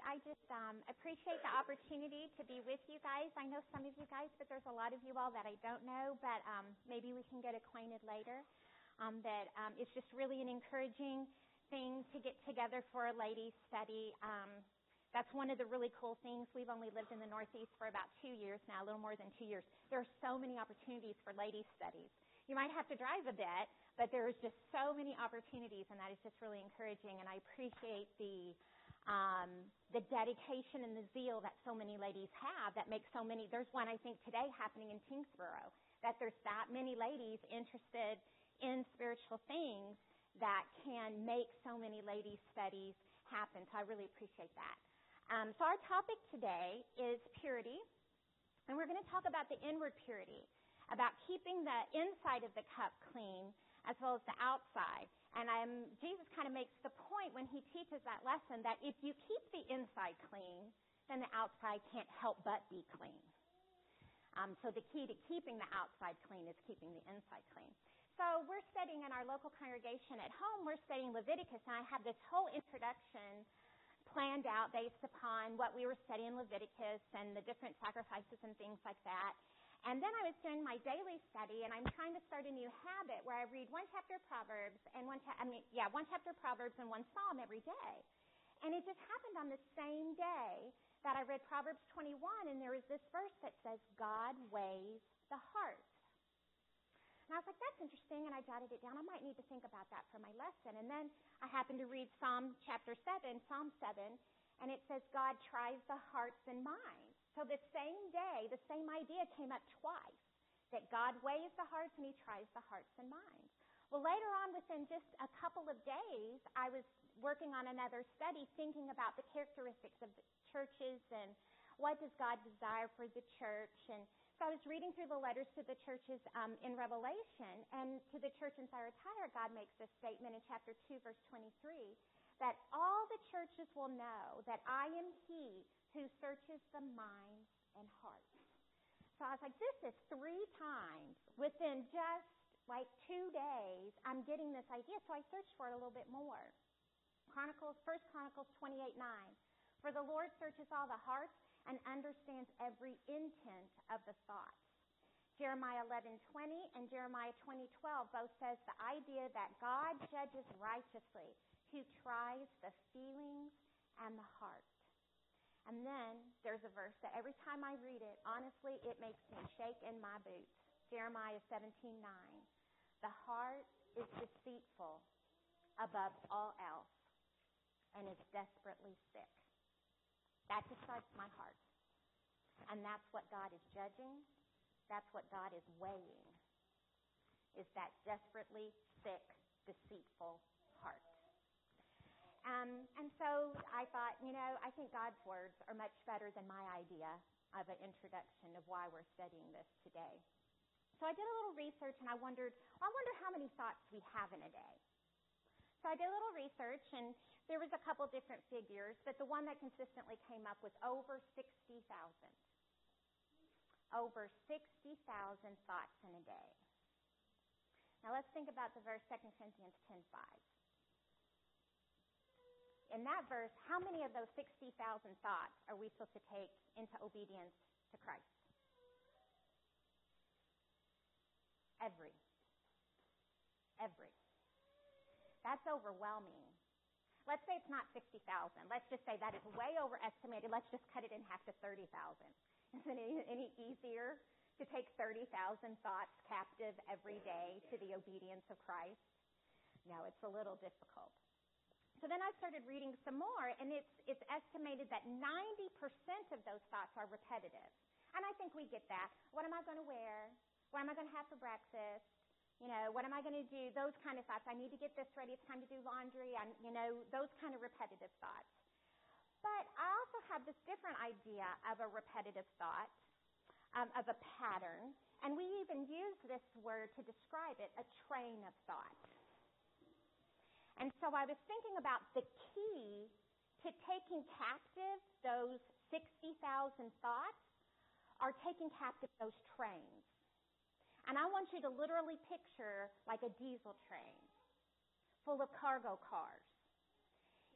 I just appreciate the opportunity to be with you guys. I know some of you guys, but there's a lot of you all that I don't know, but maybe we can get acquainted later. It's just really an encouraging thing to get together for a ladies' study. That's one of the really cool things. We've only lived in the Northeast for about 2 years now, a little more than 2 years. There are so many opportunities for ladies' studies. You might have to drive a bit, but there's just so many opportunities, and that is just really encouraging. And I appreciate the dedication and the zeal that so many ladies have that makes so many. There's one, I think, today happening in Kingsborough, that there's that many ladies interested in spiritual things that can make so many ladies' studies happen. So I really appreciate that. So our topic today is purity, and we're going to talk about the inward purity, about keeping the inside of the cup clean as well as the outside. And Jesus kind of makes the point when he teaches that lesson that if you keep the inside clean, then the outside can't help but be clean. So the key to keeping the outside clean is keeping the inside clean. So we're studying in our local congregation at home, we're studying Leviticus, and I have this whole introduction planned out based upon what we were studying in Leviticus and the different sacrifices and things like that. And then I was doing my daily study, and I'm trying to start a new habit where I read one chapter of Proverbs and one chapter of Proverbs and one Psalm every day. And it just happened on the same day that I read Proverbs 21, and there was this verse that says, God weighs the heart. And I was like, that's interesting, and I jotted it down. I might need to think about that for my lesson. And then I happened to read Psalm 7, and it says, God tries the hearts and minds. So the same day, the same idea came up twice, that God weighs the hearts and he tries the hearts and minds. Well, later on, within just a couple of days, I was working on another study thinking about the characteristics of the churches and what does God desire for the church. And so I was reading through the letters to the churches in Revelation, and to the church in Thyatira, God makes this statement in chapter 2, verse 23, that all the churches will know that I am he who searches the minds and hearts. So I was like, this is 3 times within just like 2 days, I'm getting this idea. So I searched for it a little bit more. 1 Chronicles 28:9. For the Lord searches all the hearts and understands every intent of the thoughts. Jeremiah 11:20 and Jeremiah 20:12 both says the idea that God judges righteously, who tries the feelings and the heart. And then there's a verse that every time I read it, honestly, it makes me shake in my boots. Jeremiah 17:9. The heart is deceitful above all else and is desperately sick. That describes my heart. And that's what God is judging. That's what God is weighing, is that desperately sick, deceitful heart. And so I thought, I think God's words are much better than my idea of an introduction of why we're studying this today. So I did a little research, and I wonder how many thoughts we have in a day. So I did a little research, and there was a couple different figures, but the one that consistently came up was over 60,000. Over 60,000 thoughts in a day. Now let's think about the verse 2 Corinthians 10:5. In that verse, how many of those 60,000 thoughts are we supposed to take into obedience to Christ? Every. That's overwhelming. Let's say it's not 60,000. Let's just say that is way overestimated. Let's just cut it in half to 30,000. Isn't it any easier to take 30,000 thoughts captive every day to the obedience of Christ? No, it's a little difficult. So then I started reading some more, and it's estimated that 90% of those thoughts are repetitive. And I think we get that. What am I going to wear? What am I going to have for breakfast? What am I going to do? Those kind of thoughts. I need to get this ready. It's time to do laundry. Those kind of repetitive thoughts. But I also have this different idea of a repetitive thought, of a pattern. And we even use this word to describe it, a train of thought. And so I was thinking about the key to taking captive those 60,000 thoughts are taking captive those trains. And I want you to literally picture like a diesel train full of cargo cars.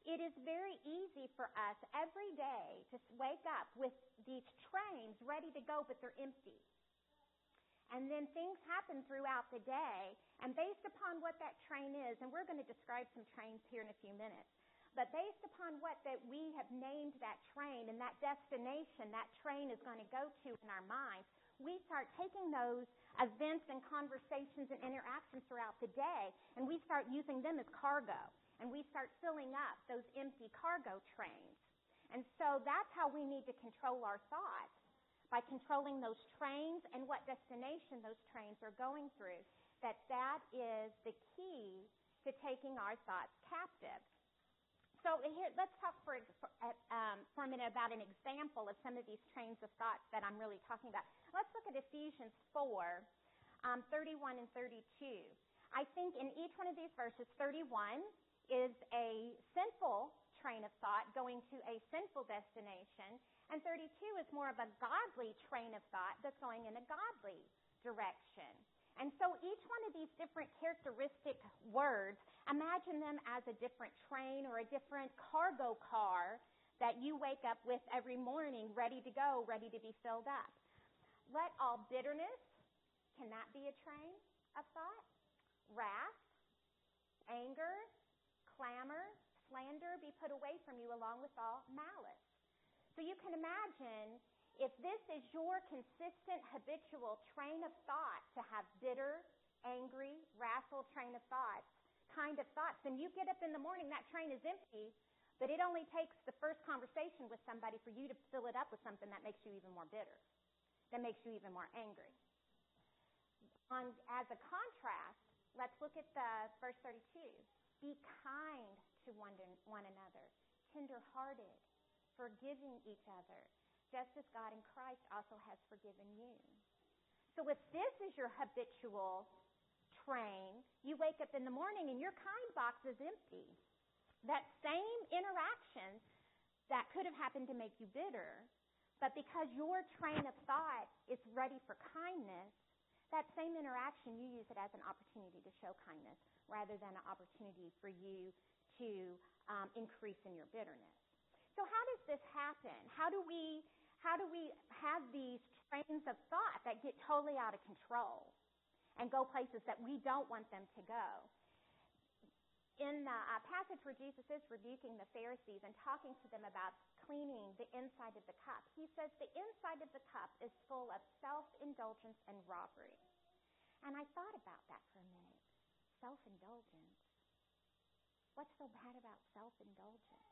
It is very easy for us every day to wake up with these trains ready to go, but they're empty. And then things happen throughout the day, and based upon what that train is, and we're going to describe some trains here in a few minutes, but based upon what that we have named that train and that destination that train is going to go to in our minds, we start taking those events and conversations and interactions throughout the day, and we start using them as cargo. And we start filling up those empty cargo trains. And so that's how we need to control our thoughts, by controlling those trains and what destination those trains are going through. That is the key to taking our thoughts captive. So here, let's talk for a minute about an example of some of these trains of thoughts that I'm really talking about. Let's look at Ephesians 4, 31 and 32. I think in each one of these verses, 31 is a sinful train of thought going to a sinful destination, and 32 is more of a godly train of thought that's going in a godly direction. And so each one of these different characteristic words, imagine them as a different train or a different cargo car that you wake up with every morning, ready to go, ready to be filled up. Let all bitterness, can that be a train of thought? Wrath, anger, clamor, slander be put away from you along with all malice. So you can imagine if this is your consistent, habitual train of thought to have bitter, angry, wrathful train of thoughts, then you get up in the morning, that train is empty, but it only takes the first conversation with somebody for you to fill it up with something that makes you even more bitter, that makes you even more angry. As a contrast, let's look at the verse 32. Be kind to one another, tender-hearted, forgiving each other, just as God in Christ also has forgiven you. So if this is your habitual train, you wake up in the morning and your kind box is empty. That same interaction that could have happened to make you bitter, but because your train of thought is ready for kindness, that same interaction, you use it as an opportunity to show kindness rather than an opportunity for you to increase in your bitterness. So how does this happen? How do we have these trains of thought that get totally out of control and go places that we don't want them to go? In the passage where Jesus is rebuking the Pharisees and talking to them about cleaning the inside of the cup, he says the inside of the cup is full of self-indulgence and robbery. And I thought about that for a minute. Self-indulgence. What's so bad about self-indulgence?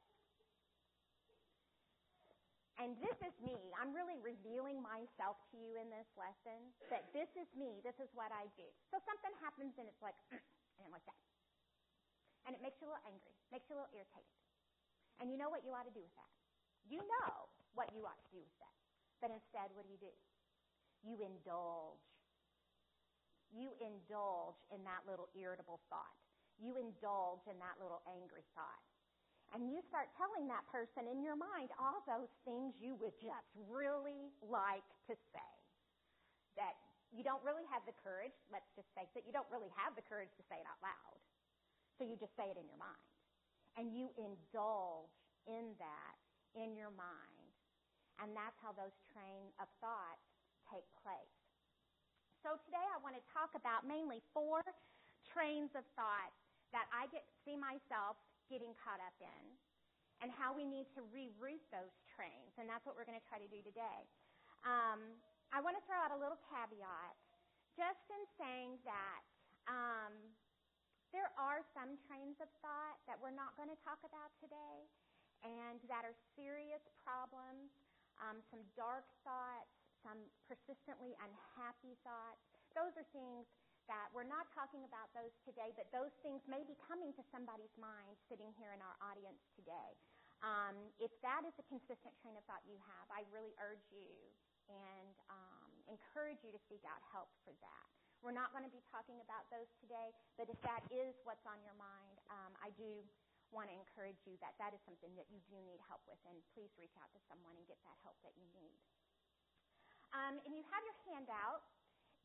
And this is me. I'm really revealing myself to you in this lesson, that this is me. This is what I do. So something happens and it's like, and like that. And it makes you a little angry, makes you a little irritated. And you know what you ought to do with that. You know what you ought to do with that. But instead, what do? You indulge. You indulge in that little irritable thought. You indulge in that little angry thought. And you start telling that person in your mind all those things you would just really like to say. That you don't really have the courage, let's just face it, you don't really have the courage to say it out loud. So you just say it in your mind. And you indulge in that in your mind. And that's how those train of thoughts take place. So today I want to talk about mainly 4 trains of thought that I see myself getting caught up in, and how we need to reroute those trains. And that's what we're going to try to do today. I want to throw out a little caveat, just in saying that there are some trains of thought that we're not going to talk about today, and that are serious problems, some dark thoughts, some persistently unhappy thoughts. Those are things that we're not talking about those today, but those things may be coming to somebody's mind sitting here in our audience today. If that is a consistent train of thought you have, I really urge you and encourage you to seek out help for that. We're not going to be talking about those today, but if that is what's on your mind, I do want to encourage you that that is something that you do need help with, and please reach out to someone and get that help that you need. And you have your handout.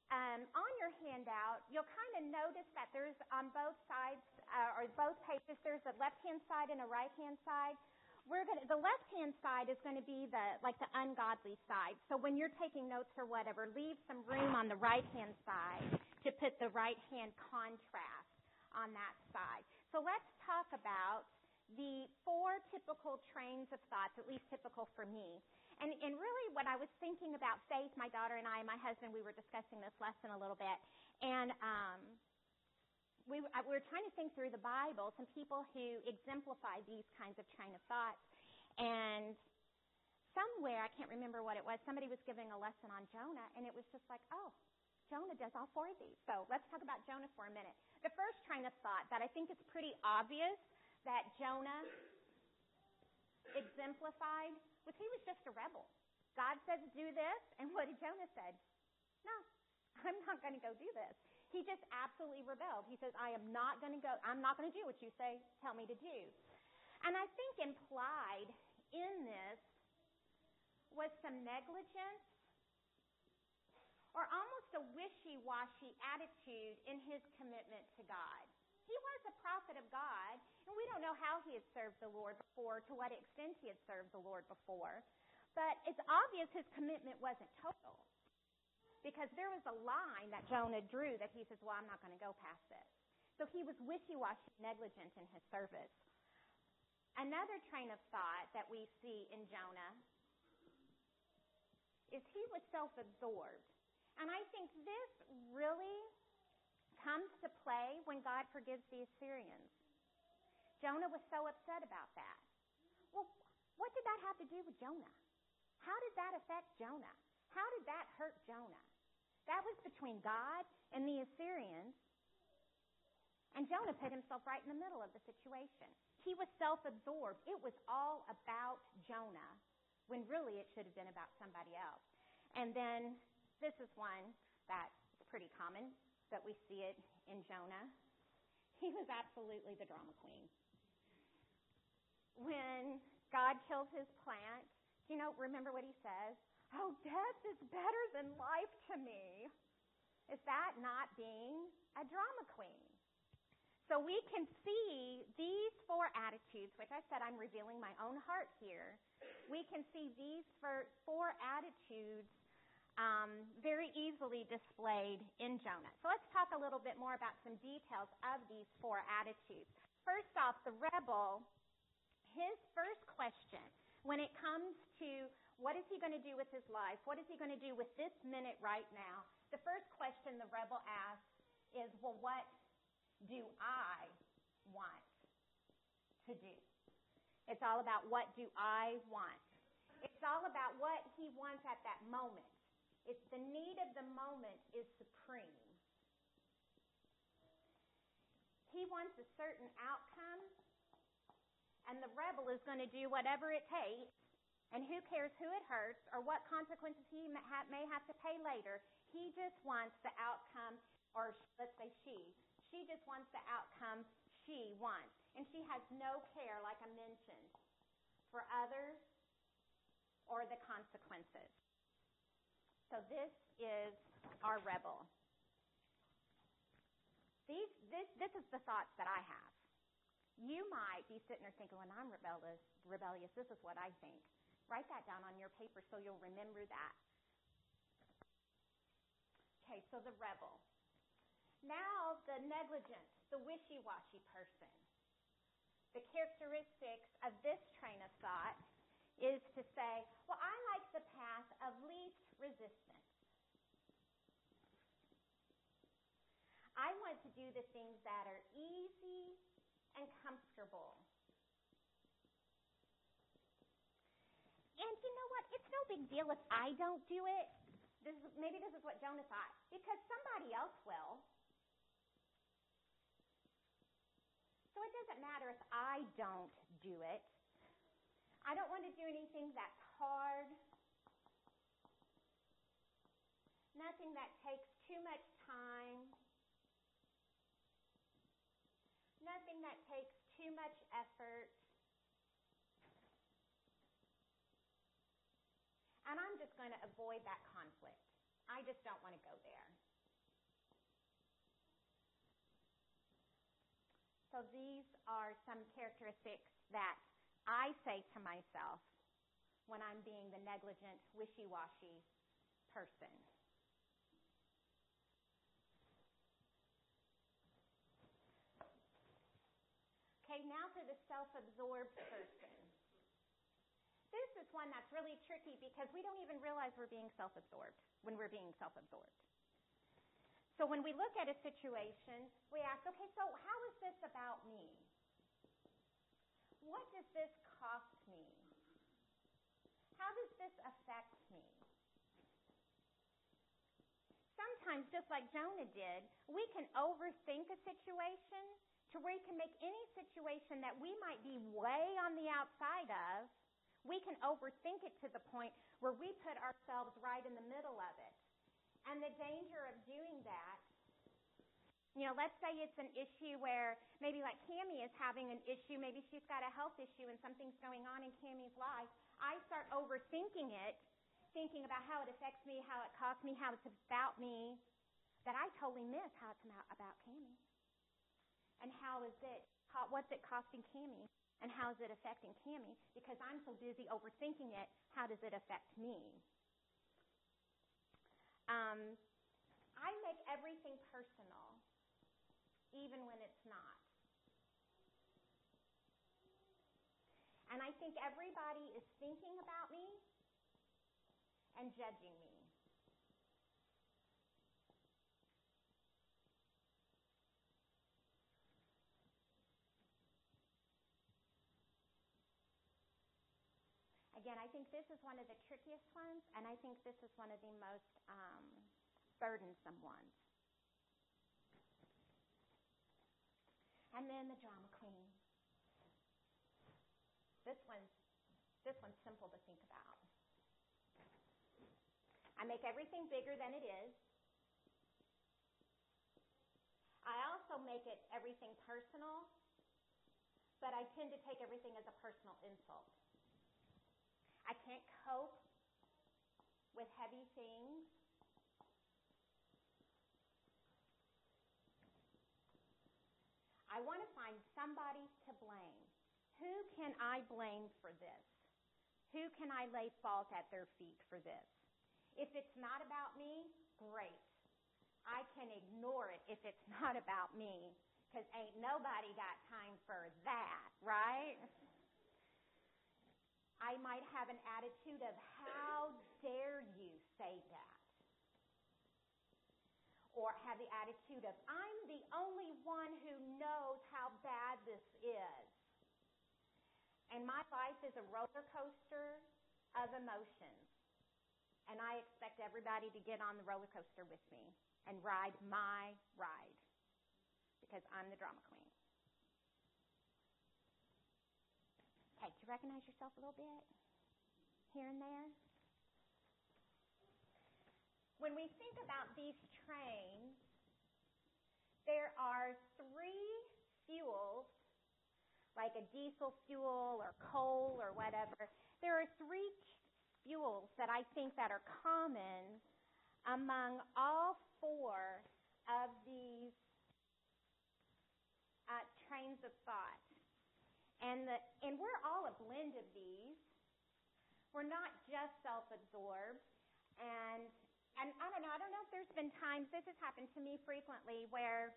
On your handout, you'll kind of notice that there's on both sides, or both pages, there's a left-hand side and a right-hand side. The left-hand side is going to be the ungodly side. So when you're taking notes or whatever, leave some room on the right-hand side to put the right-hand contrast on that side. So let's talk about the 4 typical trains of thoughts, at least typical for me. And really what I was thinking about faith, my daughter and I and my husband, we were discussing this lesson a little bit. And we were trying to think through the Bible, some people who exemplify these kinds of train of thoughts. And somewhere, I can't remember what it was, somebody was giving a lesson on Jonah, and it was just like, oh, Jonah does all 4 of these. So let's talk about Jonah for a minute. The first train of thought that I think is pretty obvious that Jonah exemplified was he was just a rebel. God says do this, and what did Jonah say? No, I'm not going to go do this. He just absolutely rebelled. He says, I'm not going to do what you say, tell me to do. And I think implied in this was some negligence or almost a wishy-washy attitude in his commitment to God. He was a prophet of God, and we don't know how he had served the Lord before, to what extent he had served the Lord before. But it's obvious his commitment wasn't total, because there was a line that Jonah drew that he says, well, I'm not going to go past this. So he was wishy-washy, negligent in his service. Another train of thought that we see in Jonah is he was self-absorbed. And I think this really comes to play when God forgives the Assyrians. Jonah was so upset about that. Well, what did that have to do with Jonah? How did that affect Jonah? How did that hurt Jonah? That was between God and the Assyrians, and Jonah put himself right in the middle of the situation. He was self-absorbed. It was all about Jonah, when really it should have been about somebody else. And then this is one that's pretty common, but we see it in Jonah. He was absolutely the drama queen. When God kills his plant, remember what he says? Oh, death is better than life to me. Is that not being a drama queen? So we can see these 4 attitudes, which I said I'm revealing my own heart here. We can see these 4 attitudes very easily displayed in Jonah. So let's talk a little bit more about some details of these 4 attitudes. First off, the rebel, his first question when it comes to what is he going to do with his life, what is he going to do with this minute right now, the first question the rebel asks is, well, what do I want to do? It's all about what do I want. It's all about what he wants at that moment. It's the need of the moment is supreme. He wants a certain outcome, and the rebel is going to do whatever it takes, and who cares who it hurts or what consequences he may have to pay later. He just wants the outcome, or let's say she just wants the outcome she wants. And she has no care, like I mentioned, for others or the consequences. So this is our rebel. This is the thoughts that I have. You might be sitting there thinking, when I'm rebellious, this is what I think. Write that down on your paper so you'll remember that. Okay, so the rebel. Now the negligent, the wishy-washy person. The characteristics of this train of thought is to say, well, I like the path of least resistance. I want to do the things that are easy and comfortable. And you know what? It's no big deal if I don't do it. Maybe this is what Jonah thought. Because somebody else will. So it doesn't matter if I don't do it. I don't want to do anything that's hard. Nothing that takes too much time. Nothing that takes too much effort. And I'm just going to avoid that conflict. I just don't want to go there. So these are some characteristics that I say to myself when I'm being the negligent, wishy-washy person. Okay, now for the self-absorbed person. This is one that's really tricky because we don't even realize we're being self-absorbed when we're being self-absorbed. So when we look at a situation, we ask, okay, so how is this about me? What does this cost me? How does this affect me? Sometimes, just like Jonah did, we can overthink a situation to where we can make any situation that we might be way on the outside of, we can overthink it to the point where we put ourselves right in the middle of it. And the danger of doing that, let's say it's an issue where maybe like Cammie is having an issue, maybe she's got a health issue and something's going on in Cammie's life. I start overthinking it, thinking about how it affects me, how it costs me, how it's about me, that I totally miss how it's about Cammie. And what's it costing Cammie? And how is it affecting Cammie? Because I'm so busy overthinking it, how does it affect me? I make everything personal, even when it's not. And I think everybody is thinking about me and judging me. Again, I think this is one of the trickiest ones, and I think this is one of the most burdensome ones. And then the drama queen. This one's simple to think about. I make everything bigger than it is. I also make it everything personal, but I tend to take everything as a personal insult. I can't cope with heavy things. I want to find somebody to blame. Who can I blame for this? Who can I lay fault at their feet for this? If it's not about me, great. I can ignore it if it's not about me, because ain't nobody got time for that, right? I might have an attitude of, how dare you say that? Or have the attitude of, I'm the only one who knows how bad this is. And my life is a roller coaster of emotions. And I expect everybody to get on the roller coaster with me and ride my ride, because I'm the drama queen. Okay, do you recognize yourself a little bit here and there? When we think about these trains, there are 3 fuels, like a diesel fuel or coal or whatever. There are 3 fuels that I think that are common among all 4 of these trains of thought. And we're all a blend of these. We're not just self-absorbed. And I don't know if there's been times, this has happened to me frequently, where,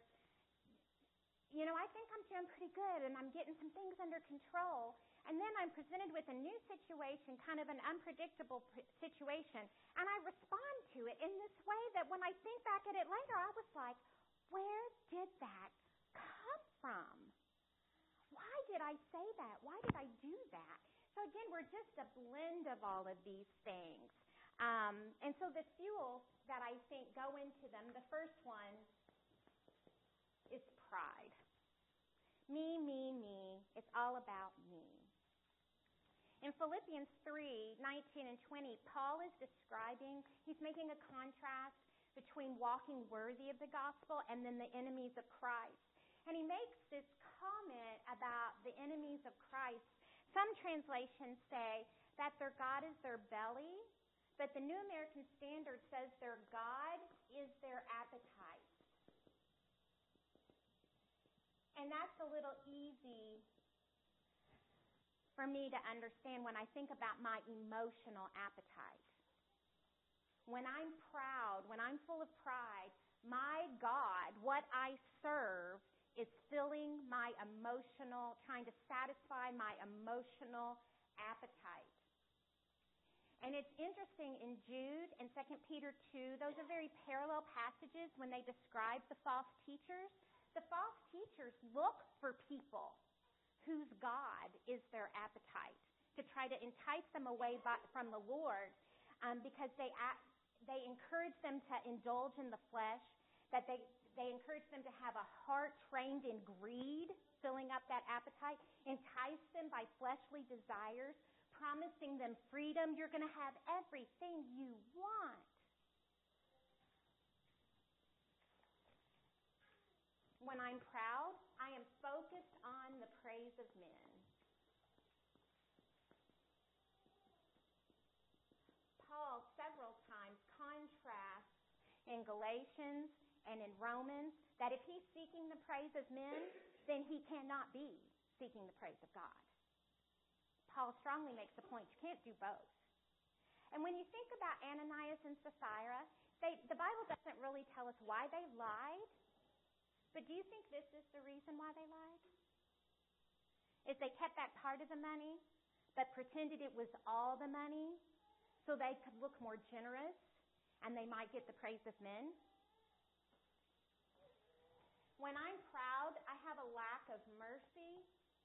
I think I'm doing pretty good and I'm getting some things under control. And then I'm presented with a new situation, kind of an unpredictable situation, and I respond to it in this way that when I think back at it later, I was like, where did that come from? Why did I say that? Why did I do that? So again, we're just a blend of all of these things. And so the fuels that I think go into them, the first one is pride. Me, me, me. It's all about me. In Philippians 3:19 and 20, Paul is he's making a contrast between walking worthy of the gospel and then the enemies of Christ. And he makes this comment about the enemies of Christ. Some translations say that their God is their belly, but the New American Standard says their God is their appetite. And that's a little easy for me to understand when I think about my emotional appetite. When I'm proud, when I'm full of pride, my God, what I serve, is filling my emotional, trying to satisfy my emotional appetite. And it's interesting in Jude and 2 Peter 2, those are very parallel passages when they describe the false teachers. The false teachers look for people whose God is their appetite to try to entice them away from the Lord, because they encourage them to indulge in the flesh, that they encourage them to have a heart trained in greed, filling up that appetite, entice them by fleshly desires, promising them freedom. You're going to have everything you want. When I'm proud, I am focused on the praise of men. Paul several times contrasts in Galatians and in Romans that if he's seeking the praise of men, then he cannot be seeking the praise of God. Paul strongly makes the point you can't do both. And when you think about Ananias and Sapphira, the Bible doesn't really tell us why they lied, but do you think this is the reason why they lied? Is they kept that part of the money, but pretended it was all the money so they could look more generous and they might get the praise of men? When I'm proud, I have a lack of mercy,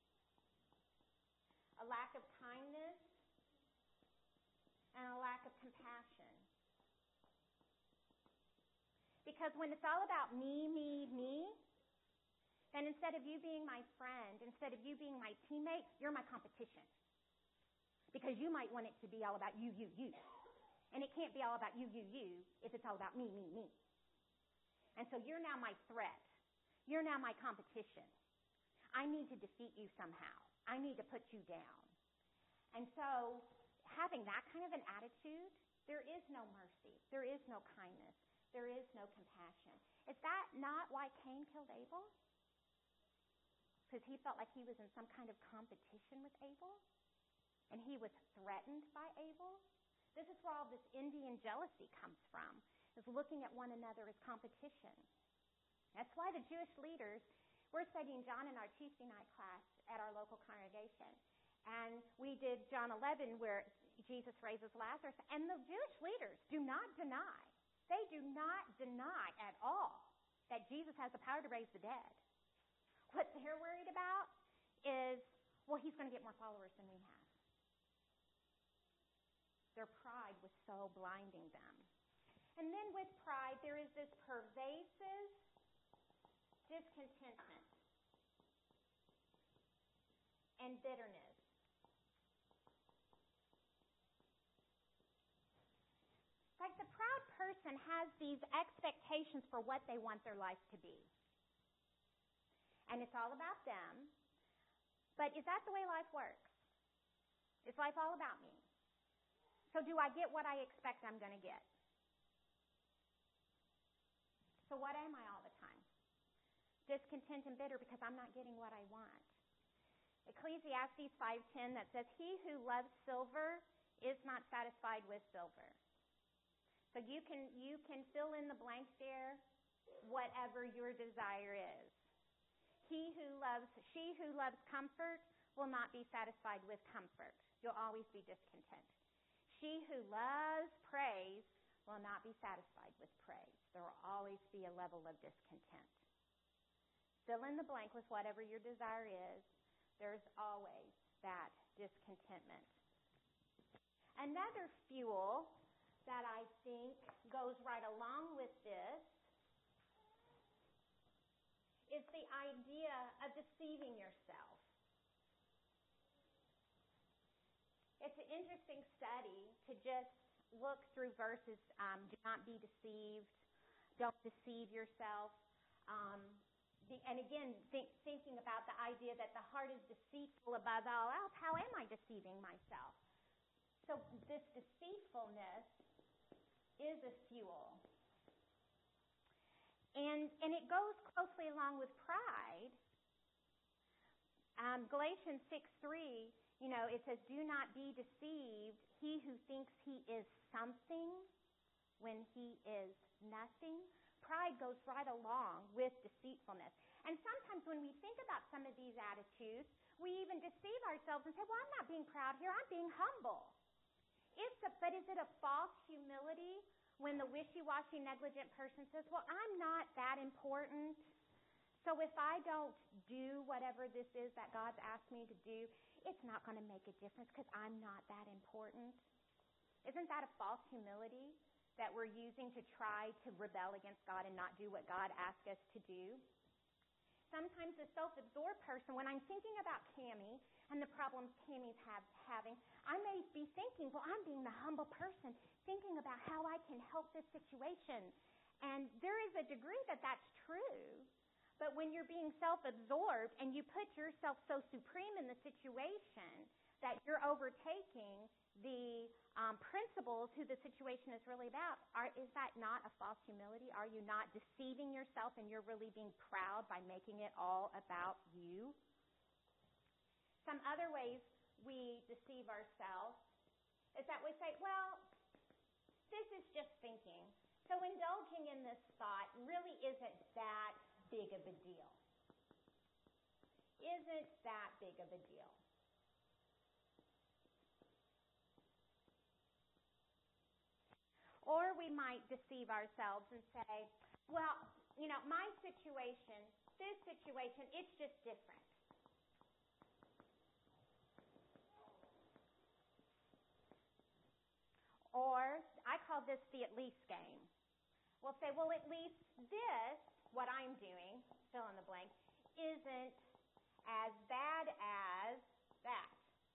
a lack of kindness, and a lack of compassion. Because when it's all about me, then instead of you being my friend, instead of you being my teammate, you're my competition. Because you might want it to be all about you. And it can't be all about you if it's all about me. And so you're now my threat. You're now my competition. I need to defeat you somehow. I need to put you down. And so having that kind of an attitude, there is no mercy. There is no kindness. There is no compassion. Is that not why Cain killed Abel? Because he felt like he was in some kind of competition with Abel? And he was threatened by Abel? This is where all this envy and jealousy comes from, is looking at one another as competition. That's why the Jewish leaders, we're studying John in our Tuesday night class at our local congregation. And we did John 11 where Jesus raises Lazarus. And the Jewish leaders do not deny. They do not deny at all that Jesus has the power to raise the dead. What they're worried about is, well, he's going to get more followers than we have. Their pride was so blinding them. And then with pride, there is this pervasive discontentment and bitterness. Like the proud person has these expectations for what they want their life to be. And it's all about them. But is that the way life works? Is life all about me? So do I get what I expect I'm going to get? So what am I all the time? Discontent and bitter because I'm not getting what I want. Ecclesiastes 5:10 that says, "He who loves silver is not satisfied with silver." So you can fill in the blank there, whatever your desire is. She who loves comfort will not be satisfied with comfort. You'll always be discontent. She who loves praise will not be satisfied with praise. There will always be a level of discontent. Fill in the blank with whatever your desire is. There's always that discontentment. Another fuel that I think goes right along with this is the idea of deceiving yourself. It's an interesting study to just look through verses, do not be deceived, don't deceive yourself. And again, thinking about the idea that the heart is deceitful above all else, how am I deceiving myself? So this deceitfulness is a fuel. And it goes closely along with pride, Galatians 6:3, it says, "Do not be deceived. He who thinks he is something when he is nothing." Pride goes right along with deceitfulness. And sometimes when we think about some of these attitudes, we even deceive ourselves and say, "Well, I'm not being proud here. I'm being humble." But is it a false humility when the wishy-washy, negligent person says, "Well, I'm not that important, so if I don't do whatever this is that God's asked me to do, it's not going to make a difference because I'm not that important"? Isn't that a false humility that we're using to try to rebel against God and not do what God asked us to do? Sometimes a self-absorbed person, when I'm thinking about Cammie and the problems Cammie's having, I may be thinking, "Well, I'm being the humble person, thinking about how I can help this situation." And there is a degree that that's true. But when you're being self-absorbed and you put yourself so supreme in the situation that you're overtaking the principles who the situation is really about, is that not a false humility? Are you not deceiving yourself and you're really being proud by making it all about you? Some other ways we deceive ourselves is that we say, "Well, this is just thinking. So indulging in this thought really isn't that big of a deal. Isn't that big of a deal?" Or we might deceive ourselves and say, "Well, my situation, this situation, it's just different." Or I call this the "at least" game. We'll say, "Well, at least this, what I'm doing, fill in the blank, isn't as bad as that."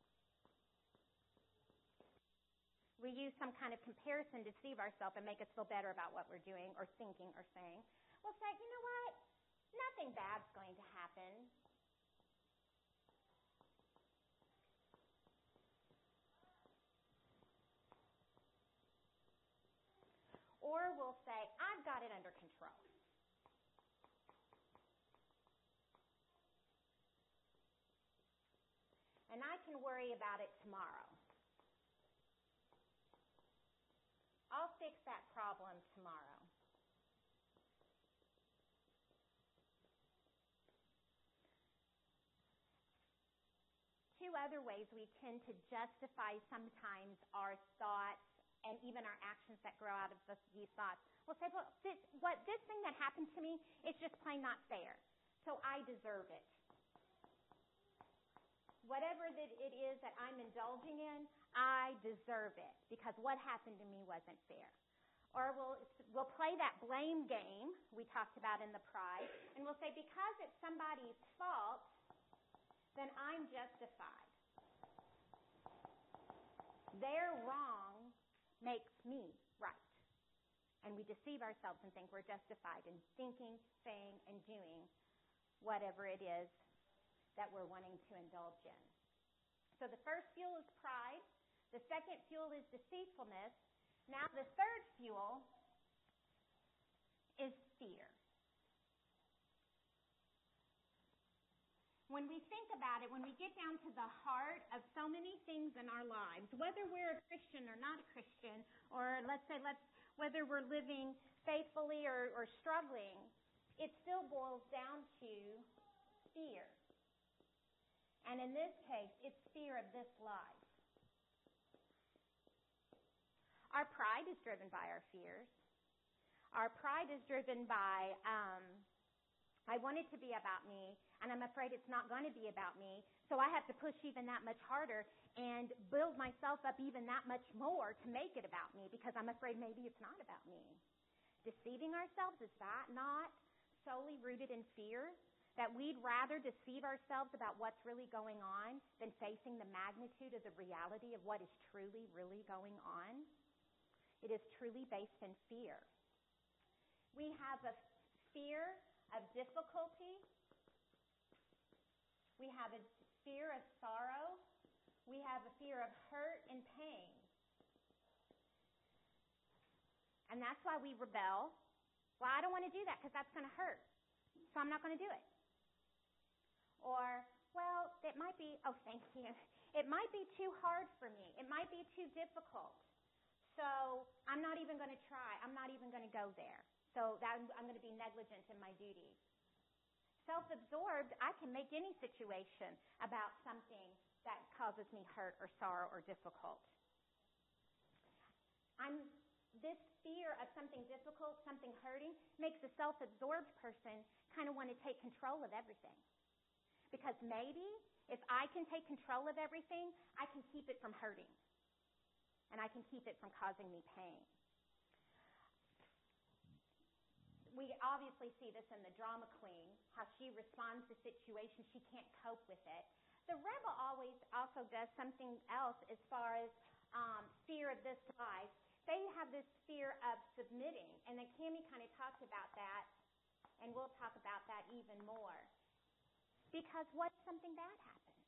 We use some kind of comparison to deceive ourselves and make us feel better about what we're doing or thinking or saying. We'll say, "You know what? Nothing bad's going to happen." Or we'll say, "I've got it under control." And I can worry about it tomorrow. I'll fix that problem tomorrow. Two other ways we tend to justify sometimes our thoughts and even our actions that grow out of these thoughts. We'll say, "Well, this thing that happened to me is just plain not fair, so I deserve it. Whatever that it is that I'm indulging in, I deserve it because what happened to me wasn't fair." Or we'll play that blame game we talked about in the pride, and we'll say, "Because it's somebody's fault, then I'm justified. Their wrong makes me right." And we deceive ourselves and think we're justified in thinking, saying, and doing whatever it is that we're wanting to indulge in. So the first fuel is pride. The second fuel is deceitfulness. Now the third fuel is fear. When we think about it, when we get down to the heart of so many things in our lives, whether we're a Christian or not a Christian, or whether we're living faithfully or struggling, it still boils down to fear. And in this case, it's fear of this life. Our pride is driven by our fears. Our pride is driven by, I want it to be about me, and I'm afraid it's not going to be about me, so I have to push even that much harder and build myself up even that much more to make it about me because I'm afraid maybe it's not about me. Deceiving ourselves, is that not solely rooted in fear? That we'd rather deceive ourselves about what's really going on than facing the magnitude of the reality of what is truly, really going on? It is truly based in fear. We have a fear of difficulty. We have a fear of sorrow. We have a fear of hurt and pain. And that's why we rebel. Well, I don't want to do that because that's going to hurt, so I'm not going to do it. Or, well, it might be, oh, thank you. It might be too hard for me. It might be too difficult. So I'm not even going to try. I'm not even going to go there. So I'm going to be negligent in my duty. Self-absorbed, I can make any situation about something that causes me hurt or sorrow or difficult. This fear of something difficult, something hurting, makes a self-absorbed person kind of want to take control of everything. Because maybe if I can take control of everything, I can keep it from hurting. And I can keep it from causing me pain. We obviously see this in the drama queen, how she responds to situations. She can't cope with it. The rebel always also does something else as far as fear of this life. They have this fear of submitting, and then Cammie kind of talked about that, and we'll talk about that even more. Because what if something bad happens?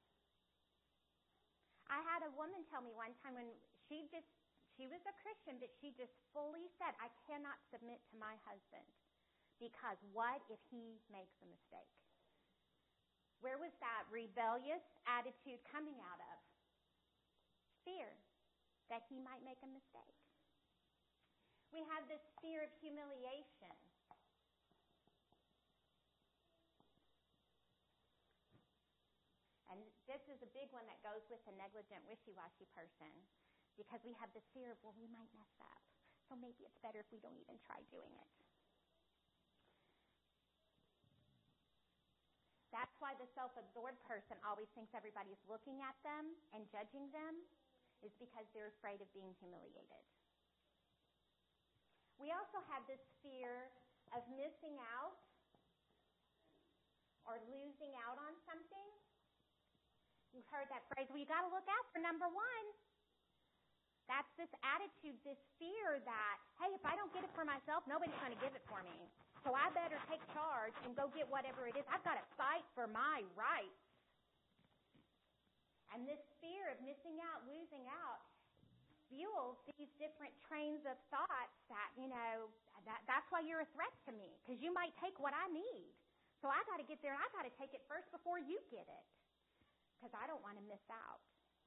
I had a woman tell me one time when she was a Christian, but she just fully said, I cannot submit to my husband because what if he makes a mistake? Where was that rebellious attitude coming out of? Fear that he might make a mistake. We have this fear of humiliation. And this is a big one that goes with the negligent, wishy-washy person, because we have this fear of, well, we might mess up, so maybe it's better if we don't even try doing it. That's why the self-absorbed person always thinks everybody's looking at them and judging them, is because they're afraid of being humiliated. We also have this fear of missing out or losing out on something. You've heard that phrase, well, you got to look out for number one. That's this attitude, this fear that, hey, if I don't get it for myself, nobody's going to give it for me. So I better take charge and go get whatever it is. I've got to fight for my rights. And this fear of missing out, losing out, fuels these different trains of thoughts that, that's why you're a threat to me, because you might take what I need. So I got to get there and I got to take it first before you get it, because I don't want to miss out.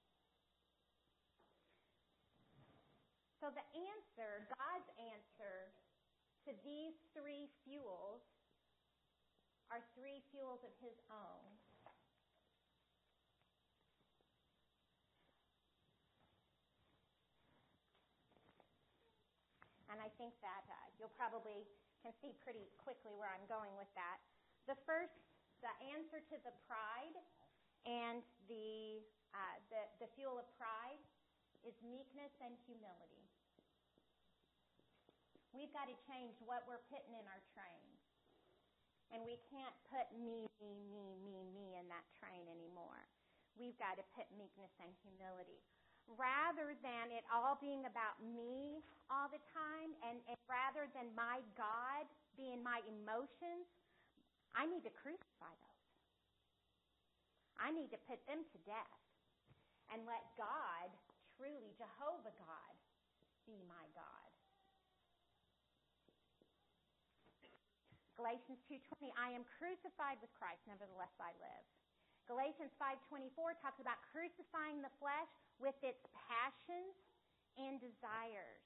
So the answer, God's answer to these three fuels are three fuels of His own. And I think that you'll probably can see pretty quickly where I'm going with that. The first, the answer to the pride and the fuel of pride is meekness and humility. We've got to change what we're putting in our train. And we can't put me in that train anymore. We've got to put meekness and humility. Rather than it all being about me all the time, and rather than my God being my emotions, I need to crucify those. I need to put them to death and let God, truly Jehovah God, be my God. Galatians 2:20, I am crucified with Christ, nevertheless I live. Galatians 5:24 talks about crucifying the flesh with its passions and desires.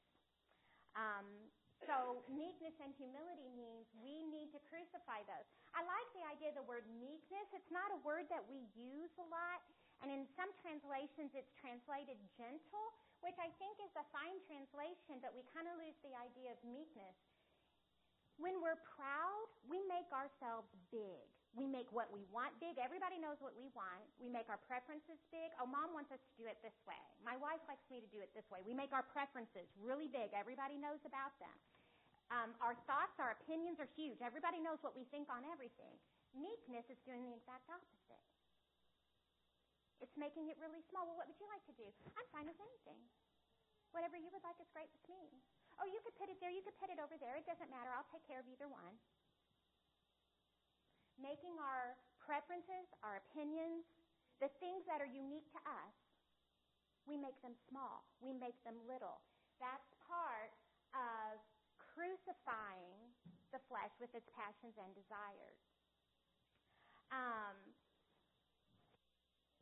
So meekness and humility means we need to crucify those. I like the idea of the word meekness. It's not a word that we use a lot. And in some translations it's translated gentle, which I think is a fine translation, but we kind of lose the idea of meekness. When we're proud, we make ourselves big. We make what we want big. Everybody knows what we want. We make our preferences big. Oh, Mom wants us to do it this way. My wife likes me to do it this way. We make our preferences really big. Everybody knows about them. Our thoughts, our opinions are huge. Everybody knows what we think on everything. Meekness is doing the exact opposite. It's making it really small. Well, what would you like to do? I'm fine with anything. Whatever you would like is great with me. Oh, you could put it there. You could put it over there. It doesn't matter. I'll take care of either one. Making our preferences, our opinions, the things that are unique to us, we make them small. We make them little. That's part of crucifying the flesh with its passions and desires.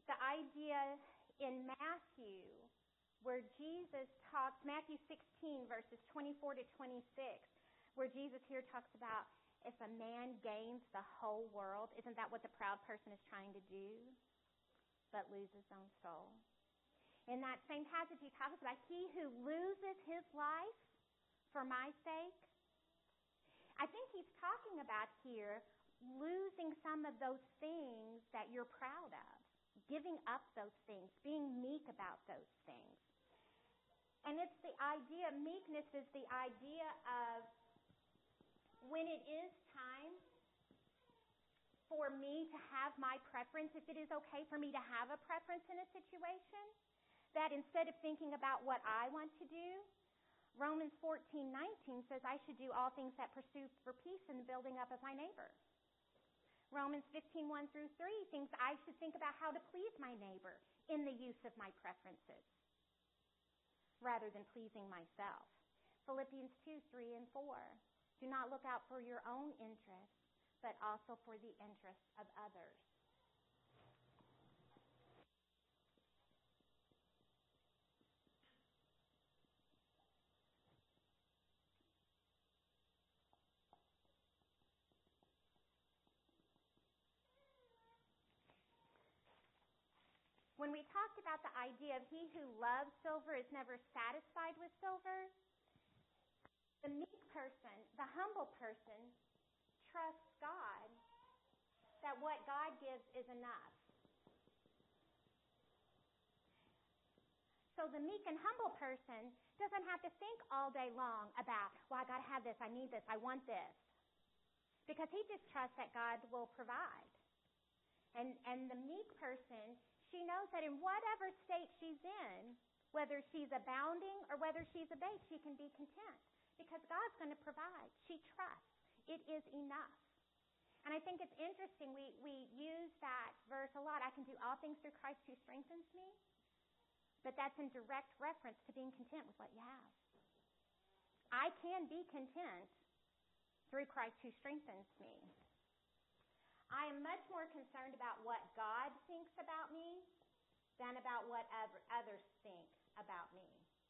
the idea in Matthew where Jesus talks, Matthew 16, verses 24 to 26, where Jesus here talks about if a man gains the whole world, isn't that what the proud person is trying to do? But lose his own soul. In that same passage, he talks about he who loses his life for my sake. I think he's talking about here losing some of those things that you're proud of, giving up those things, being meek about those things. And it's the idea, meekness is the idea of when it is time for me to have my preference, if it is okay for me to have a preference in a situation, that instead of thinking about what I want to do, Romans 14:19 says I should do all things that pursue for peace and the building up of my neighbor. Romans 15:1 through 3 thinks I should think about how to please my neighbor in the use of my preferences rather than pleasing myself. Philippians 2:3 and 4. Do not look out for your own interests, but also for the interests of others. When we talked about the idea of he who loves silver is never satisfied with silver, the meek person, the humble person, trusts God that what God gives is enough. So the meek and humble person doesn't have to think all day long about, well, I got to have this, I need this, I want this. Because he just trusts that God will provide. And the meek person, she knows that in whatever state she's in, whether she's abounding or whether she's abased, she can be content because God's going to provide. She trusts. It is enough. And I think it's interesting. We use that verse a lot. I can do all things through Christ who strengthens me. But that's in direct reference to being content with what you have. I can be content through Christ who strengthens me. I am much more concerned about what God thinks about me than about what others think about me.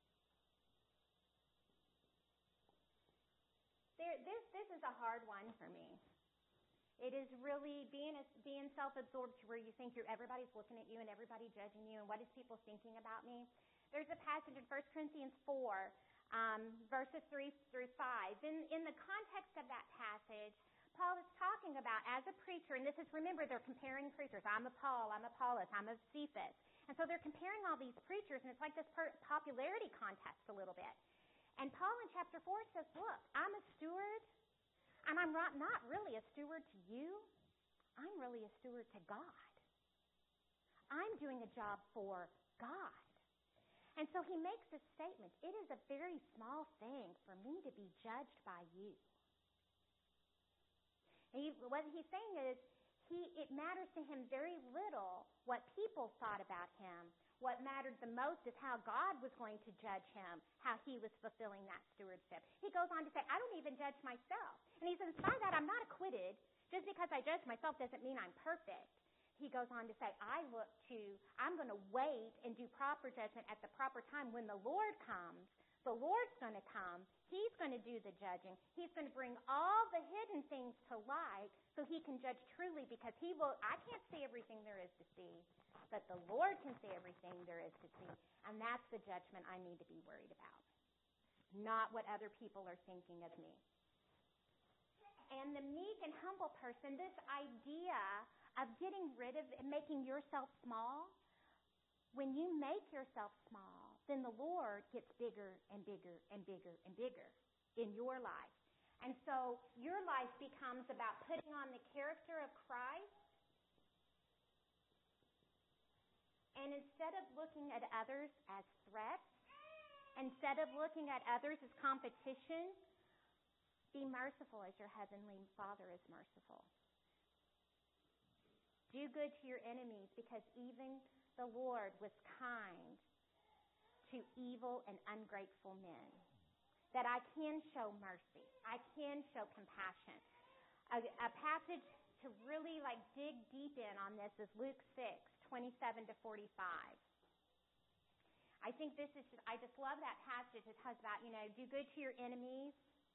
This is a hard one for me. It is really being self-absorbed to where you think everybody's looking at you and everybody judging you and what is people thinking about me. There's a passage in 1 Corinthians 4, verses 3 through 5. In the context of that passage, Paul is talking about, as a preacher, and this is, remember, they're comparing preachers. I'm a Paul, I'm Apollos, I'm a Cephas. And so they're comparing all these preachers, and it's like this popularity contest a little bit. And Paul in chapter 4 says, look, I'm a steward, and I'm not really a steward to you. I'm really a steward to God. I'm doing a job for God. And so he makes this statement, it is a very small thing for me to be judged by you. What he's saying is, it matters to him very little what people thought about him. What mattered the most is how God was going to judge him, how he was fulfilling that stewardship. He goes on to say, I don't even judge myself. And he says, by that, I'm not acquitted. Just because I judge myself doesn't mean I'm perfect. He goes on to say, I'm going to wait and do proper judgment at the proper time. When the Lord comes, the Lord's going to come. He's going to do the judging. He's going to bring all the hidden things to light so he can judge truly, because I can't see everything there is to see, but the Lord can see everything there is to see. And that's the judgment I need to be worried about, not what other people are thinking of me. And the meek and humble person, this idea of getting rid of and making yourself small, when you make yourself small, then the Lord gets bigger and bigger and bigger and bigger in your life. And so your life becomes about putting on the character of Christ. And instead of looking at others as threats, instead of looking at others as competition, be merciful as your heavenly Father is merciful. Do good to your enemies, because even the Lord was kind to evil and ungrateful men. That I can show mercy. I can show compassion. A passage to really dig deep in on this is Luke 6, 27 to 45. I think I just love that passage. It talks about, do good to your enemies.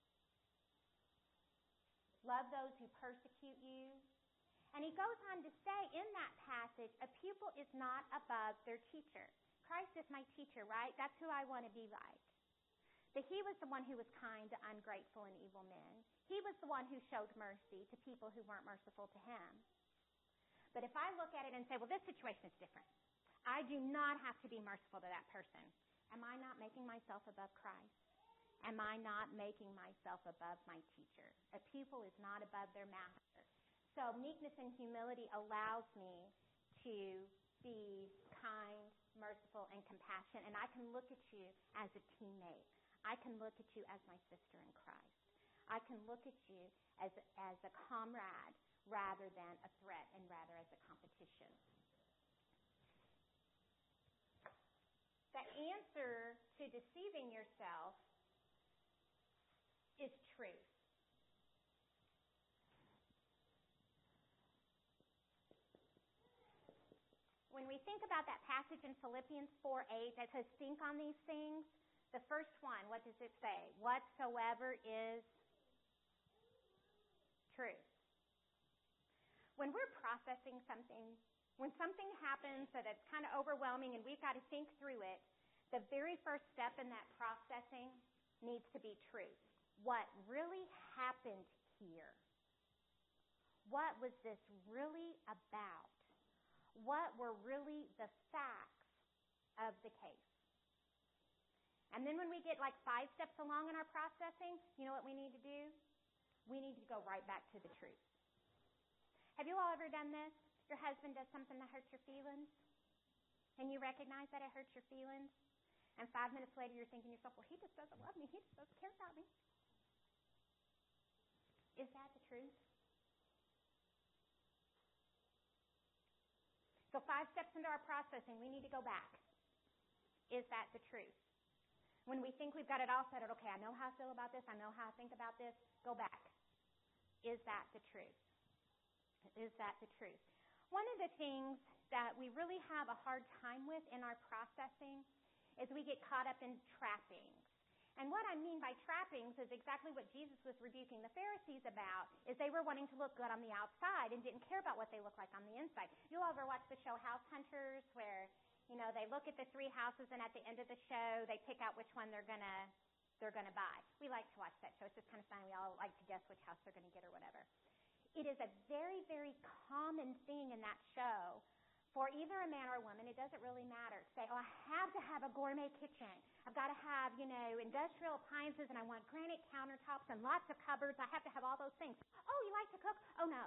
Love those who persecute you. And he goes on to say in that passage, a pupil is not above their teacher. Christ is my teacher, right? That's who I want to be like. But he was the one who was kind to ungrateful and evil men. He was the one who showed mercy to people who weren't merciful to him. But if I look at it and say, well, this situation is different. I do not have to be merciful to that person. Am I not making myself above Christ? Am I not making myself above my teacher? A pupil is not above their master. So meekness and humility allows me to be kind, merciful, and compassionate. And I can look at you as a teammate. I can look at you as my sister in Christ. I can look at you as a comrade rather than a threat and rather as a competition. The answer to deceiving yourself is truth. When we think about that passage in Philippians 4:8 that says, think on these things, the first one, what does it say? Whatsoever is truth. When we're processing something, when something happens that it's kind of overwhelming and we've got to think through it, the very first step in that processing needs to be truth. What really happened here? What was this really about? What were really the facts of the case? And then when we get like 5 steps along in our processing, you know what we need to do? We need to go right back to the truth. Have you all ever done this? Your husband does something that hurts your feelings, and you recognize that it hurts your feelings, and 5 minutes later you're thinking to yourself, well, he just doesn't love me. He just doesn't care about me. Is that the truth? So 5 steps into our processing, we need to go back. Is that the truth? When we think we've got it all settled, okay, I know how I feel about this, I know how I think about this, go back. Is that the truth? Is that the truth? One of the things that we really have a hard time with in our processing is we get caught up in trappings. And what I mean by trappings is exactly what Jesus was rebuking the Pharisees about, is they were wanting to look good on the outside and didn't care about what they look like on the inside. You all ever watch the show House Hunters, where, they look at the 3 houses and at the end of the show they pick out which one they're gonna buy. We like to watch that show. It's just kind of fun. We all like to guess which house they're gonna get or whatever. It is a very, very common thing in that show for either a man or a woman, it doesn't really matter, to say, I have to have a gourmet kitchen. I've got to have, industrial appliances, and I want granite countertops and lots of cupboards. I have to have all those things. Oh, you like to cook? Oh, no.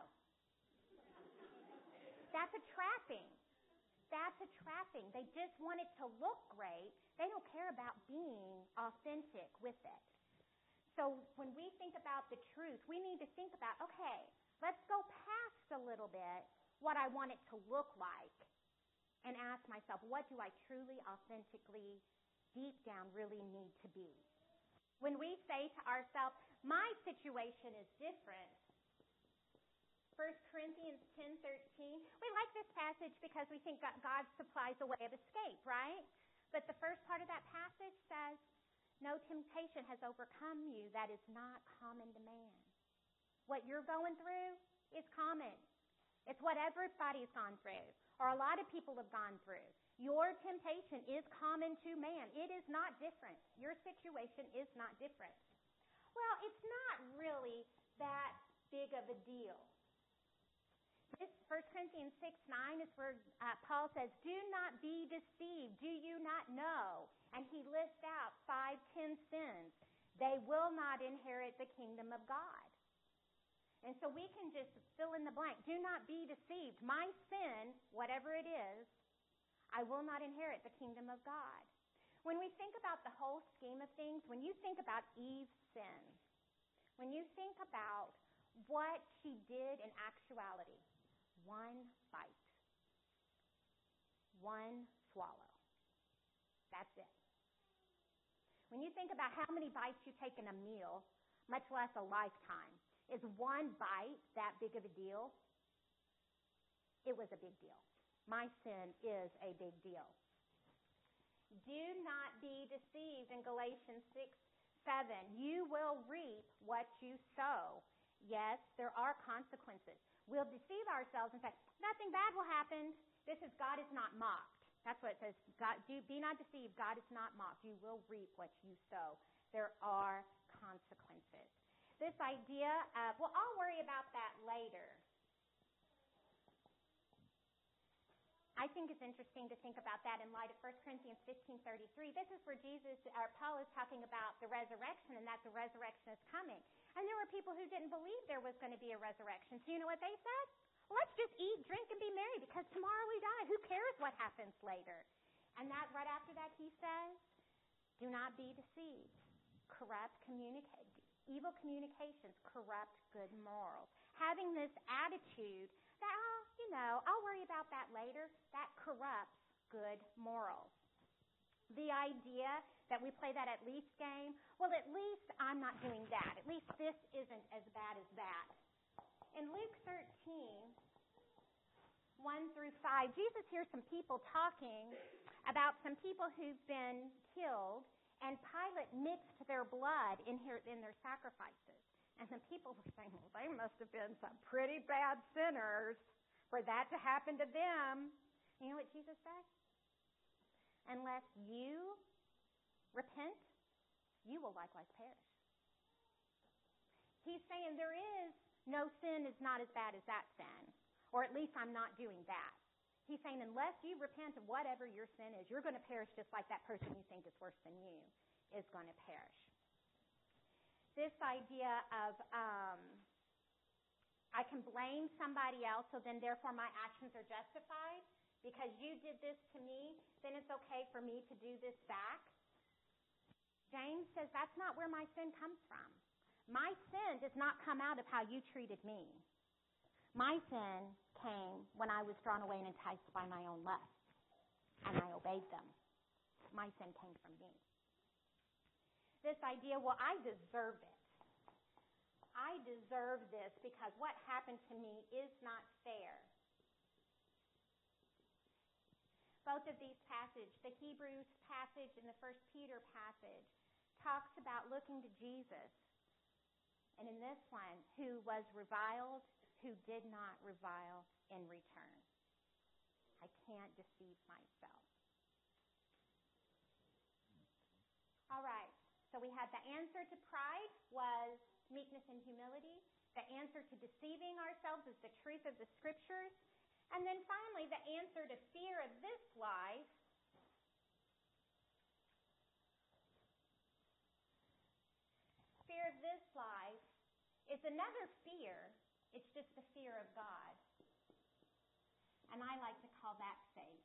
That's a trapping. That's a trapping. They just want it to look great. They don't care about being authentic with it. So when we think about the truth, we need to think about, okay, let's go past a little bit what I want it to look like and ask myself, what do I truly, authentically, deep down really need to be? When we say to ourselves, my situation is different, 1 Corinthians 10:13, we like this passage because we think God supplies a way of escape, right? But the first part of that passage says, no temptation has overcome you that is not common to man. What you're going through is common. It's what everybody's gone through, or a lot of people have gone through. Your temptation is common to man. It is not different. Your situation is not different. Well, it's not really that big of a deal. This 1 Corinthians 6:9 is where Paul says, do not be deceived. Do you not know? And he lists out 5-10 sins. They will not inherit the kingdom of God. And so we can just fill in the blank. Do not be deceived. My sin, whatever it is, I will not inherit the kingdom of God. When we think about the whole scheme of things, when you think about Eve's sin, when you think about what she did in actuality, one bite, one swallow. That's it. When you think about how many bites you take in a meal, much less a lifetime, is one bite that big of a deal? It was a big deal. My sin is a big deal. Do not be deceived in Galatians 6:7. You will reap what you sow. Yes, there are consequences. We'll deceive ourselves and say, nothing bad will happen. This is God is not mocked. That's what it says. Be not deceived. God is not mocked. You will reap what you sow. There are consequences. This idea of, well, I'll worry about that later. I think it's interesting to think about that in light of 1 Corinthians 15:33. This is where Paul is talking about the resurrection and that the resurrection is coming. And there were people who didn't believe there was going to be a resurrection. So you know what they said? Well, let's just eat, drink, and be merry because tomorrow we die. Who cares what happens later? And that right after that he says, do not be deceived. Evil communications corrupt good morals. Having this attitude that, I'll worry about that later, that corrupts good morals. The idea that we play that at least game, well, at least I'm not doing that. At least this isn't as bad as that. In Luke 13:1-5, Jesus hears some people talking about some people who've been killed, and Pilate mixed their blood in their sacrifices. And some people were saying, well, they must have been some pretty bad sinners for that to happen to them. You know what Jesus said? Unless you repent, you will likewise perish. He's saying there is no sin is not as bad as that sin, or at least I'm not doing that. He's saying unless you repent of whatever your sin is, you're going to perish just like that person you think is worse than you is going to perish. This idea of I can blame somebody else, so then therefore my actions are justified. Because you did this to me, then it's okay for me to do this back. James says that's not where my sin comes from. My sin does not come out of how you treated me. My sin came when I was drawn away and enticed by my own lust, and I obeyed them. My sin came from me. This idea, well, I deserve it. I deserve this because what happened to me is not fair. Both of these passages, the Hebrews passage and the 1 Peter passage, talks about looking to Jesus. And in this one, who was reviled, who did not revile in return. I can't deceive myself. All right. So we had the answer to pride was meekness and humility. The answer to deceiving ourselves is the truth of the Scriptures. And then finally, the answer to fear of this life is another fear. It's just the fear of God. And I like to call that faith.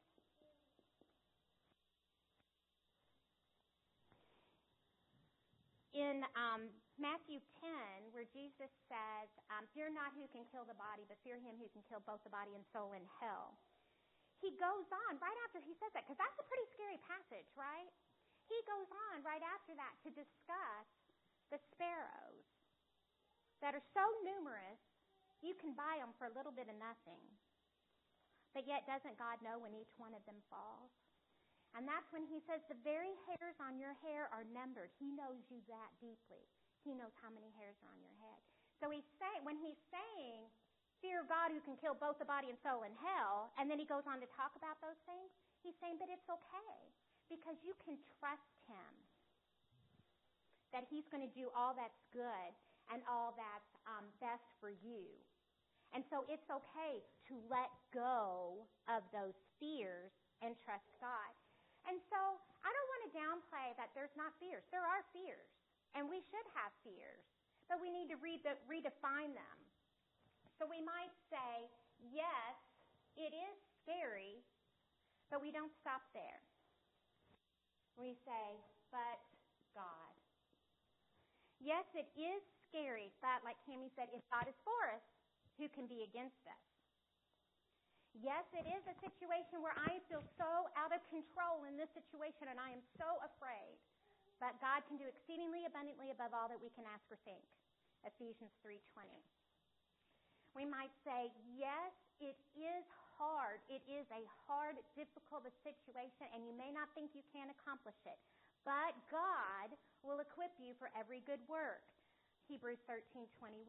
In Matthew 10, where Jesus says, fear not who can kill the body, but fear him who can kill both the body and soul in hell. He goes on right after he says that, because that's a pretty scary passage, right? He goes on right after that to discuss the sparrows that are so numerous, you can buy them for a little bit of nothing. But yet, doesn't God know when each one of them falls? And that's when he says the very hairs on your hair are numbered. He knows you that deeply. He knows how many hairs are on your head. So when he's saying, fear God who can kill both the body and soul in hell, and then he goes on to talk about those things, he's saying, but it's okay, because you can trust him that he's going to do all that's good and all that's best for you. And so it's okay to let go of those fears and trust God. And so I don't want to downplay that there's not fears. There are fears, and we should have fears, but we need to redefine them. So we might say, yes, it is scary, but we don't stop there. We say, but God. Yes, it is scary, but like Tammy said, if God is for us, who can be against us? Yes, it is a situation where I feel so out of control in this situation and I am so afraid. But God can do exceedingly abundantly above all that we can ask or think. Ephesians 3:20. We might say, yes, it is hard. It is a hard, difficult situation, and you may not think you can accomplish it. But God will equip you for every good work. Hebrews 13:21.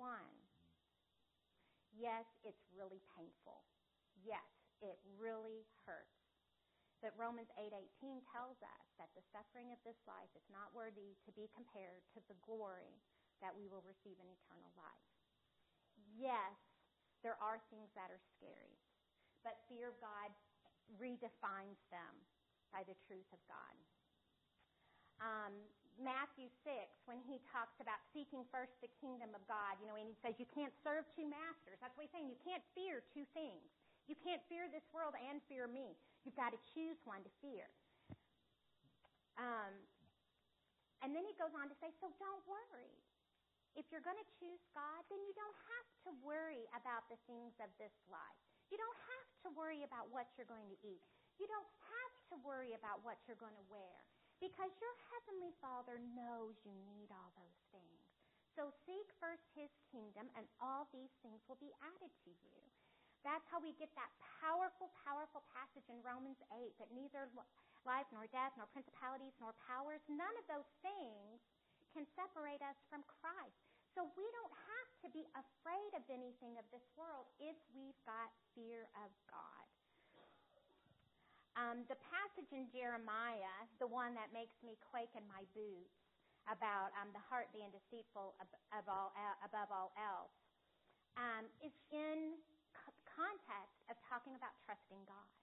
Yes, it's really painful. Yes, it really hurts. But Romans 8:18 tells us that the suffering of this life is not worthy to be compared to the glory that we will receive in eternal life. Yes, there are things that are scary, but fear of God redefines them by the truth of God. Matthew 6, when he talks about seeking first the kingdom of God, and he says you can't serve two masters. That's what he's saying. You can't fear two things. You can't fear this world and fear me. You've got to choose one to fear. And then he goes on to say, so don't worry. If you're going to choose God, then you don't have to worry about the things of this life. You don't have to worry about what you're going to eat. You don't have to worry about what you're going to wear, because your Heavenly Father knows you need all those things. So seek first His kingdom, and all these things will be added to you. That's how we get that powerful, powerful passage in Romans 8, that neither life nor death nor principalities nor powers, none of those things can separate us from Christ. So we don't have to be afraid of anything of this world if we've got fear of God. The passage in Jeremiah, the one that makes me quake in my boots, about the heart being deceitful above all else, is in context of talking about trusting God.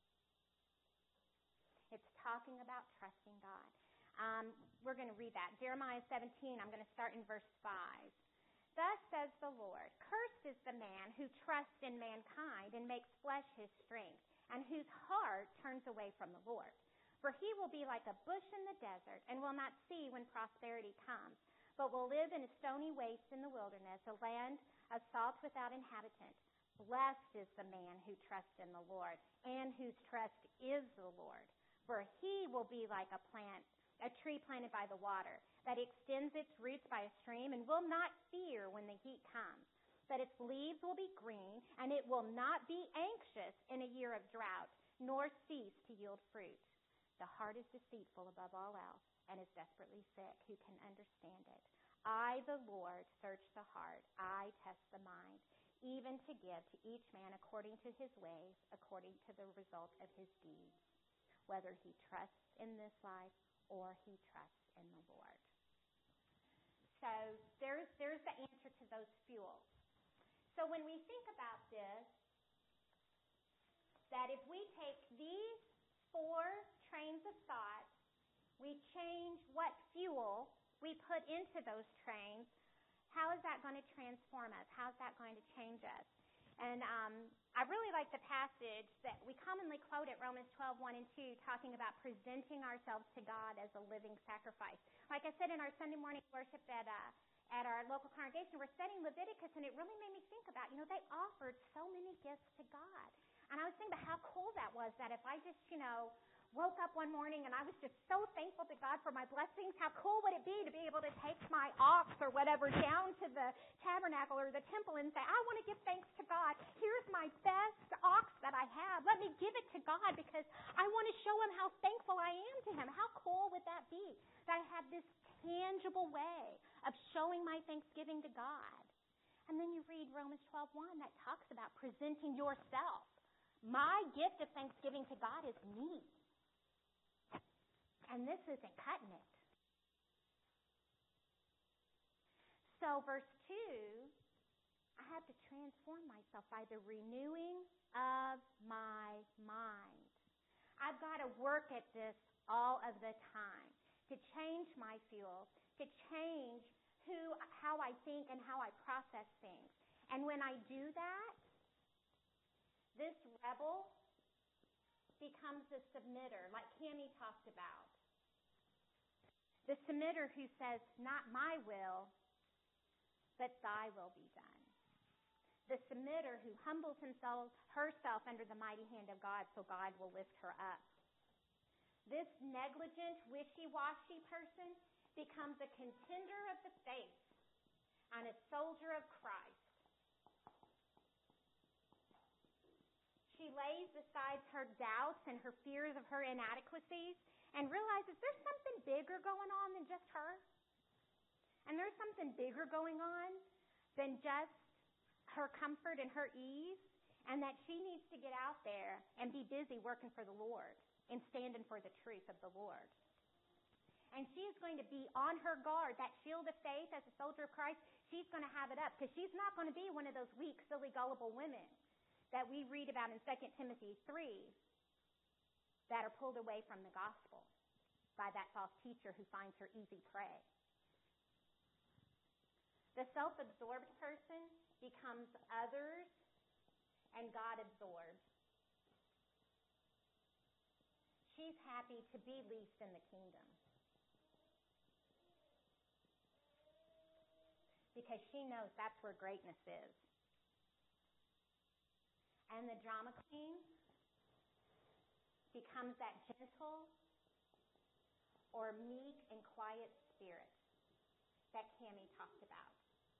It's talking about trusting God. We're going to read that. Jeremiah 17, I'm going to start in verse 5. Thus says the Lord, cursed is the man who trusts in mankind and makes flesh his strength, and whose heart turns away from the Lord. For he will be like a bush in the desert, and will not see when prosperity comes, but will live in a stony waste in the wilderness, a land of salt without inhabitant. Blessed is the man who trusts in the Lord, and whose trust is the Lord. For he will be like a tree planted by the water, that extends its roots by a stream, and will not fear when the heat comes. That its leaves will be green, and it will not be anxious in a year of drought, nor cease to yield fruit. The heart is deceitful above all else, and is desperately sick. Who can understand it? I, the Lord, search the heart. I test the mind, even to give to each man according to his ways, according to the result of his deeds, whether he trusts in this life or he trusts in the Lord. So there's the answer to those fuels. So when we think about this, that if we take these 4 trains of thought, we change what fuel we put into those trains, how is that going to transform us? How is that going to change us? And I really like the passage that we commonly quote at Romans 12:1 and 2, talking about presenting ourselves to God as a living sacrifice. Like I said in our Sunday morning worship at our local congregation, we're studying Leviticus, and it really made me think about, they offered so many gifts to God. And I was thinking about how cool that was, that if I just, woke up one morning and I was just so thankful to God for my blessings, how cool would it be to be able to take my ox or whatever down to the tabernacle or the temple and say, I want to give thanks to God. Here's my best ox that I have. Let me give it to God because I want to show Him how thankful I am to Him. How cool would that be? That I have this tangible way of showing my thanksgiving to God. And then you read Romans 12:1 that talks about presenting yourself. My gift of thanksgiving to God is me. And this isn't cutting it. So verse 2, I have to transform myself by the renewing of my mind. I've got to work at this all of the time to change my fuel, to change how I think and how I process things. And when I do that, this rebel becomes a submitter, like Cammie talked about. The submitter who says, not my will, but thy will be done. The submitter who humbles herself under the mighty hand of God, so God will lift her up. This negligent, wishy-washy person becomes a contender of the faith and a soldier of Christ. she lays aside her doubts and her fears of her inadequacies and realizes there's something bigger going on than just her. And there's something bigger going on than just her comfort and her ease, and that she needs to get out there and be busy working for the Lord and standing for the truth of the Lord. And she is going to be on her guard. That shield of faith as a soldier of Christ, she's going to have it up, because she's not going to be one of those weak, silly, gullible women that we read about in 2 Timothy 3 that are pulled away from the gospel by that false teacher who finds her easy prey. The self-absorbed person becomes others and God-absorbed. She's happy to be least in the kingdom, because she knows that's where greatness is. And the drama queen becomes that gentle or meek and quiet spirit that Cammie talked about.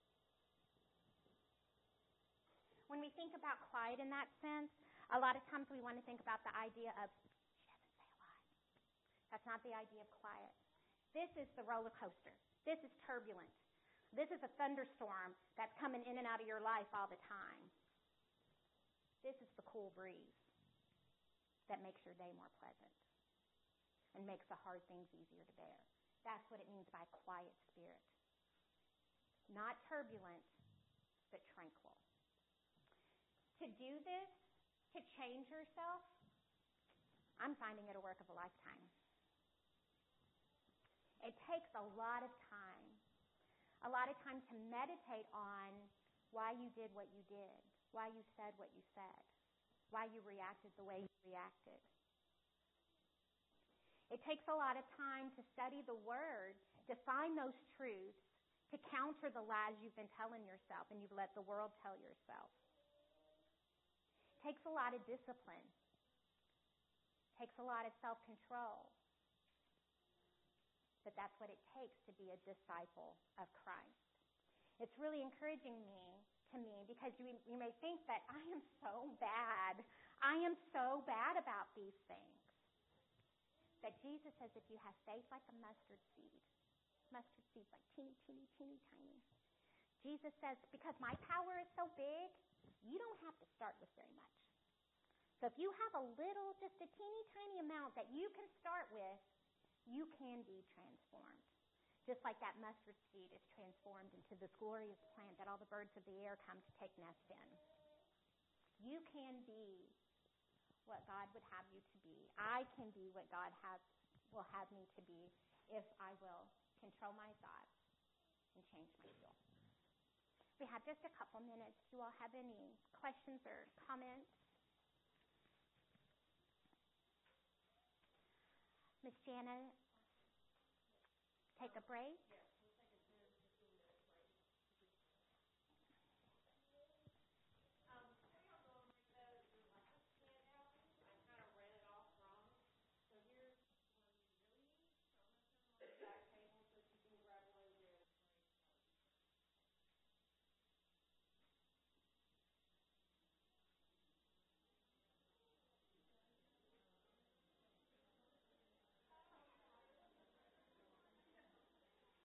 When we think about quiet in that sense, a lot of times we want to think about the idea of, she doesn't say a lot. That's not the idea of quiet. This is the roller coaster. This is turbulent. This is a thunderstorm that's coming in and out of your life all the time. This is the cool breeze that makes your day more pleasant and makes the hard things easier to bear. That's what it means by quiet spirit. Not turbulent, but tranquil. To do this, to change yourself, I'm finding it a work of a lifetime. It takes a lot of time. A lot of time to meditate on why you did what you did, why you said what you said, why you reacted the way you reacted. It takes a lot of time to study the Word, to find those truths, to counter the lies you've been telling yourself and you've let the world tell yourself. It takes a lot of discipline. It takes a lot of self-control. But that's what it takes to be a disciple of Christ. It's really encouraging to me, because you may think that I am so bad. I am so bad about these things. That Jesus says if you have faith like a mustard seed's like teeny, teeny, teeny, tiny. Jesus says, because my power is so big, you don't have to start with very much. So if you have a little, just a teeny, tiny amount that you can start with, you can be transformed. Just like that mustard seed is transformed into this glorious plant that all the birds of the air come to take nest in. You can be what God would have you to be. I can be what God will have me to be if I will control my thoughts and change my will. We have just a couple minutes. Do you all have any questions or comments? Miss Jana, take a break.